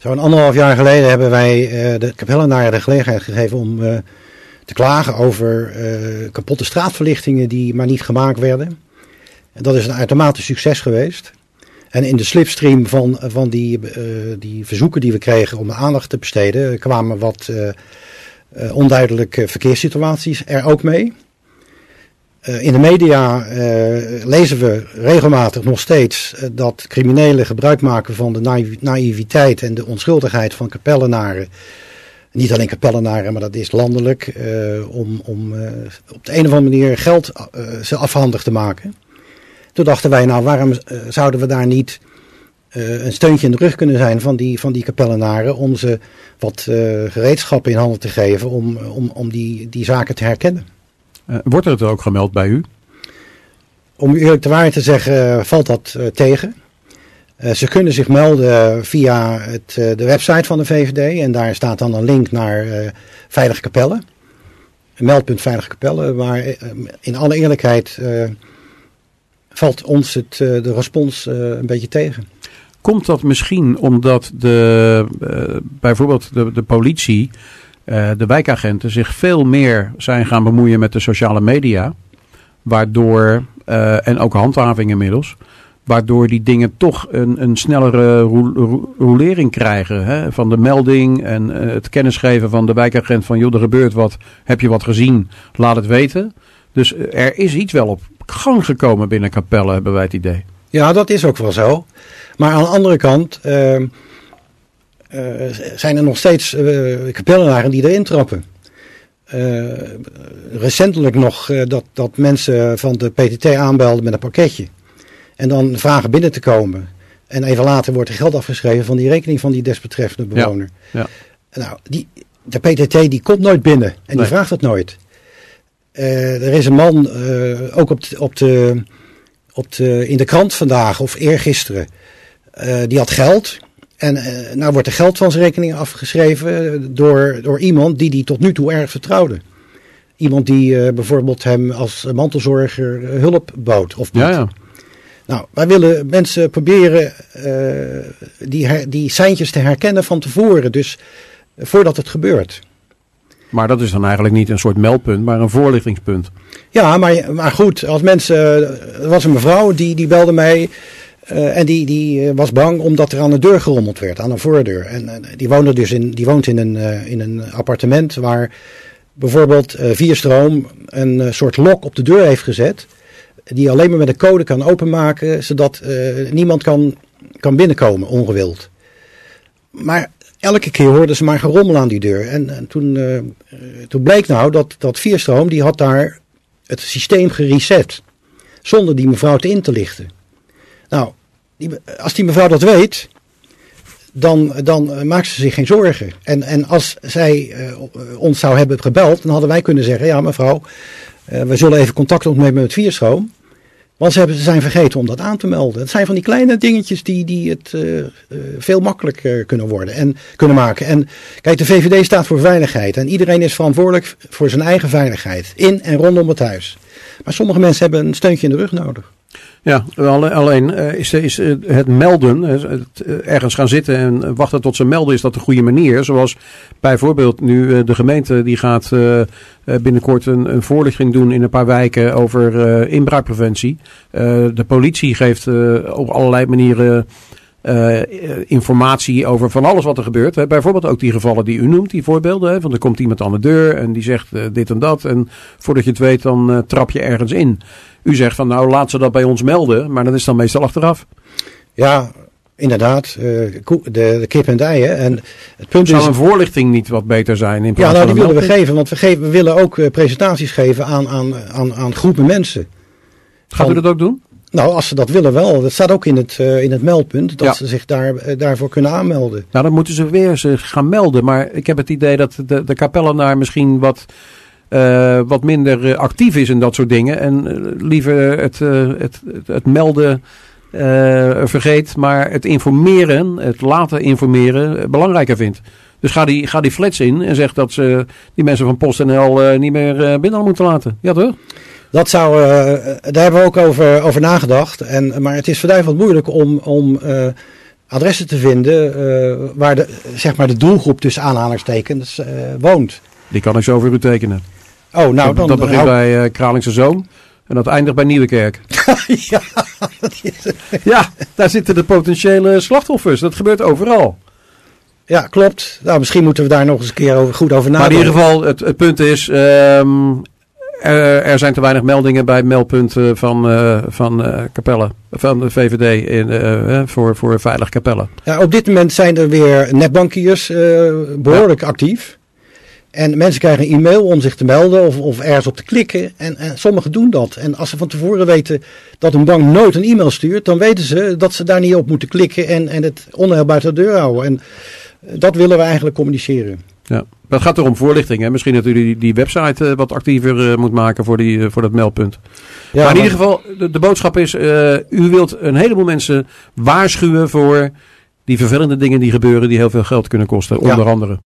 Zo'n 1,5 jaar geleden hebben wij de Capellenaren de gelegenheid gegeven om te klagen over kapotte straatverlichtingen die maar niet gemaakt werden. En dat is een uitermate succes geweest. En in de slipstream van die verzoeken die we kregen om aandacht te besteden, kwamen wat onduidelijke verkeerssituaties er ook mee. In de media lezen we regelmatig nog steeds dat criminelen gebruik maken van de naïviteit en de onschuldigheid van Capellenaren. Niet alleen Capellenaren, maar dat is landelijk, om op de een of andere manier geld ze afhandig te maken. Toen dachten wij, nou waarom zouden we daar niet een steuntje in de rug kunnen zijn van die Capellenaren om ze wat gereedschappen in handen te geven om die zaken te herkennen. Wordt het ook gemeld bij u? Om u eerlijk de waarheid te zeggen valt dat tegen. Ze kunnen zich melden via de website van de VVD en daar staat dan een link naar Veilige Capelle. Meldpunt Veilige Capelle, maar in alle eerlijkheid valt ons de respons een beetje tegen. Komt dat misschien omdat bijvoorbeeld de politie, de wijkagenten zich veel meer zijn gaan bemoeien met de sociale media, waardoor, en ook handhaving inmiddels, waardoor die dingen toch een snellere rolering krijgen. Hè? Van de melding en het kennisgeven van de wijkagent van joh, er gebeurt wat, heb je wat gezien, laat het weten. Dus er is iets wel op gang gekomen binnen Capelle, hebben wij het idee. Ja, dat is ook wel zo. Maar aan de andere kant zijn er nog steeds Capellenaren die erin trappen. Recentelijk nog dat mensen van de PTT aanbelden met een pakketje. En dan vragen binnen te komen. En even later wordt er geld afgeschreven van die rekening van die desbetreffende bewoner. Ja. Nou, de PTT die komt nooit binnen en die vraagt het nooit. Er is een man, ook in de krant vandaag of eergisteren, die had geld. En nou wordt er geld van zijn rekening afgeschreven door iemand die tot nu toe erg vertrouwde. Iemand die bijvoorbeeld hem als mantelzorger hulp bood of biedt. Ja. Nou, wij willen mensen proberen die seintjes te herkennen van tevoren. Dus voordat het gebeurt. Maar dat is dan eigenlijk niet een soort meldpunt, maar een voorlichtingspunt. Ja, maar goed, als mensen... Er was een mevrouw die belde mij en die was bang omdat er aan de deur gerommeld werd, aan een voordeur. En die woont in een appartement waar bijvoorbeeld Vierstroom een soort lok op de deur heeft gezet, die alleen maar met een code kan openmaken, zodat niemand kan binnenkomen ongewild. Maar elke keer hoorden ze maar gerommel aan die deur. En toen bleek nou dat Vierstroom, die had daar het systeem gereset. Zonder die mevrouw in te lichten. Nou, als die mevrouw dat weet, dan maakt ze zich geen zorgen. En als zij ons zou hebben gebeld, dan hadden wij kunnen zeggen, ja mevrouw, we zullen even contact opnemen met Vierstroom. Want ze zijn vergeten om dat aan te melden. Het zijn van die kleine dingetjes die het veel makkelijker kunnen maken. En kijk, de VVD staat voor veiligheid. En iedereen is verantwoordelijk voor zijn eigen veiligheid. In en rondom het huis. Maar sommige mensen hebben een steuntje in de rug nodig. Ja, alleen is het melden, ergens gaan zitten en wachten tot ze melden, is dat de goede manier. Zoals bijvoorbeeld nu de gemeente die gaat binnenkort een voorlichting doen in een paar wijken over inbraakpreventie. De politie geeft op allerlei manieren informatie over van alles wat er gebeurt. Hè. Bijvoorbeeld ook die gevallen die u noemt, die voorbeelden. Hè. Want er komt iemand aan de deur en die zegt dit en dat. En voordat je het weet, dan trap je ergens in. U zegt van nou, laat ze dat bij ons melden. Maar dat is dan meestal achteraf. Ja, inderdaad. De kip en de ei. Hè. En het punt zou een voorlichting niet wat beter zijn? In plaats die willen we geven. Want we willen ook presentaties geven aan groepen mensen. Gaat u dat ook doen? Nou, als ze dat willen wel. Dat staat ook in het meldpunt. Dat ze zich daarvoor kunnen aanmelden. Nou, dan moeten ze weer zich gaan melden. Maar ik heb het idee dat de Capellenaar misschien wat minder actief is in dat soort dingen. En liever het melden vergeet. Maar het informeren, het laten informeren, belangrijker vindt. Dus ga die flats in en zeg dat ze die mensen van PostNL niet meer binnen moeten laten. Ja, toch? Daar hebben we ook over nagedacht. Maar het is verduiveld moeilijk om adressen te vinden waar de doelgroep tussen aanhalingstekens woont. Die kan ik zo voor u tekenen. Oh, nou dan... Dat begint bij Kralingse Zoom en dat eindigt bij Nieuwekerk. Ja, ja, daar zitten de potentiële slachtoffers. Dat gebeurt overal. Ja, klopt. Nou, misschien moeten we daar nog eens een keer goed over nadenken. Maar in ieder geval, het punt is... Er zijn te weinig meldingen bij het meldpunt van Capelle, van de VVD voor Veilig Capelle. Ja, op dit moment zijn er weer netbankiers behoorlijk actief. En mensen krijgen een e-mail om zich te melden of ergens op te klikken. En sommigen doen dat. En als ze van tevoren weten dat een bank nooit een e-mail stuurt, dan weten ze dat ze daar niet op moeten klikken en het onheil buiten de deur houden. En dat willen we eigenlijk communiceren. Ja. Het gaat erom voorlichting. Hè? Misschien dat u die website wat actiever moet maken voor dat meldpunt. Ja, maar in ieder geval, de boodschap is... u wilt een heleboel mensen waarschuwen voor die vervelende dingen die gebeuren... die heel veel geld kunnen kosten, onder andere.